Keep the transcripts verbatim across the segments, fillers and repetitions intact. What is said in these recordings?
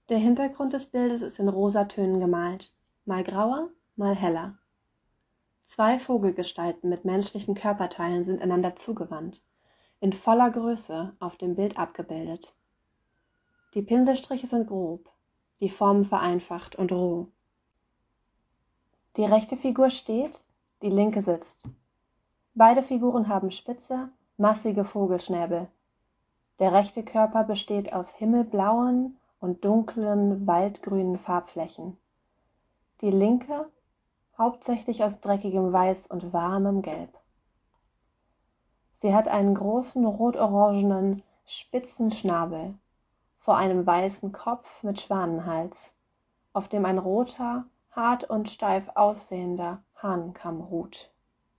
Der Hintergrund des Bildes ist in Rosatönen gemalt, mal grauer, mal heller. Zwei Vogelgestalten mit menschlichen Körperteilen sind einander zugewandt, in voller Größe auf dem Bild abgebildet. Die Pinselstriche sind grob, die Formen vereinfacht und roh. Die rechte Figur steht, die linke sitzt. Beide Figuren haben spitze, massige Vogelschnäbel. Der rechte Körper besteht aus himmelblauen und dunklen, waldgrünen Farbflächen. Die linke hauptsächlich aus dreckigem Weiß und warmem Gelb. Sie hat einen großen rot-orangenen, spitzen Schnabel, vor einem weißen Kopf mit Schwanenhals, auf dem ein roter, hart und steif aussehender Hahnenkamm ruht.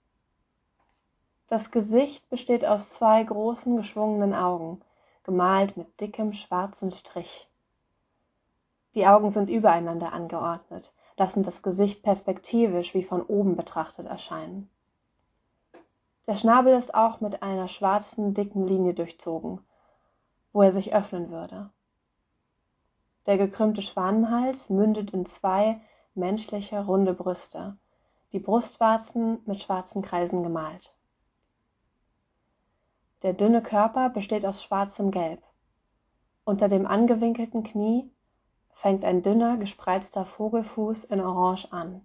Das Gesicht besteht aus zwei großen, geschwungenen Augen, gemalt mit dickem, schwarzen Strich. Die Augen sind übereinander angeordnet, lassen das Gesicht perspektivisch wie von oben betrachtet erscheinen. Der Schnabel ist auch mit einer schwarzen, dicken Linie durchzogen, wo er sich öffnen würde. Der gekrümmte Schwanenhals mündet in zwei menschliche, runde Brüste, die Brustwarzen mit schwarzen Kreisen gemalt. Der dünne Körper besteht aus schwarzem Gelb. Unter dem angewinkelten Knie fängt ein dünner, gespreizter Vogelfuß in Orange an.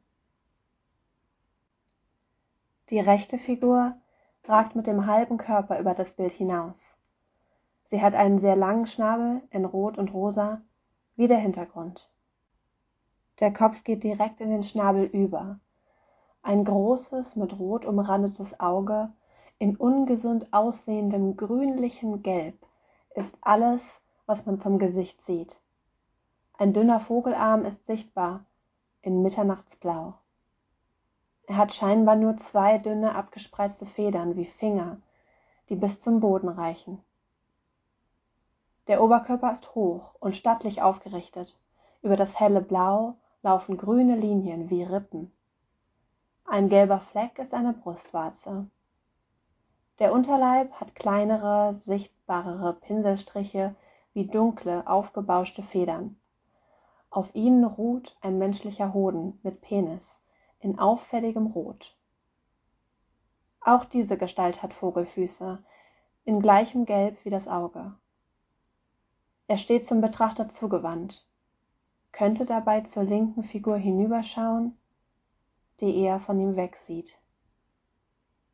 Die rechte Figur ragt mit dem halben Körper über das Bild hinaus. Sie hat einen sehr langen Schnabel in Rot und Rosa, wie der Hintergrund. Der Kopf geht direkt in den Schnabel über. Ein großes, mit Rot umrandetes Auge in ungesund aussehendem grünlichem Gelb ist alles, was man vom Gesicht sieht. Ein dünner Vogelarm ist sichtbar in Mitternachtsblau. Er hat scheinbar nur zwei dünne, abgespreizte Federn wie Finger, die bis zum Boden reichen. Der Oberkörper ist hoch und stattlich aufgerichtet. Über das helle Blau laufen grüne Linien wie Rippen. Ein gelber Fleck ist eine Brustwarze. Der Unterleib hat kleinere, sichtbarere Pinselstriche wie dunkle, aufgebauschte Federn. Auf ihnen ruht ein menschlicher Hoden mit Penis in auffälligem Rot. Auch diese Gestalt hat Vogelfüße, in gleichem Gelb wie das Auge. Er steht zum Betrachter zugewandt, könnte dabei zur linken Figur hinüberschauen, die eher von ihm wegsieht.